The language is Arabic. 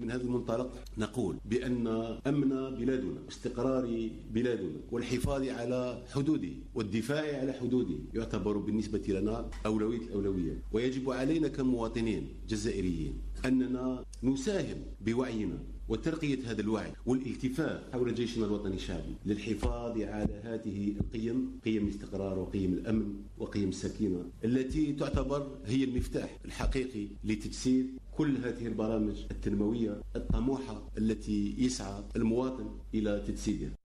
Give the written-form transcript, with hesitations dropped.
من هذا المنطلق نقول بأن أمن بلادنا، استقرار بلادنا، والحفاظ على حدوده والدفاع على حدوده يعتبر بالنسبة لنا أولوية الأولويات. ويجب علينا كمواطنين جزائريين أننا نساهم بوعينا وترقية هذا الوعي والالتفاف حول جيشنا الوطني الشعبي للحفاظ على هذه القيم، قيم الاستقرار وقيم الأمن وقيم السكينة، التي تعتبر هي المفتاح الحقيقي لتجسيد كل هذه البرامج التنموية الطموحة التي يسعى المواطن إلى تجسيدها.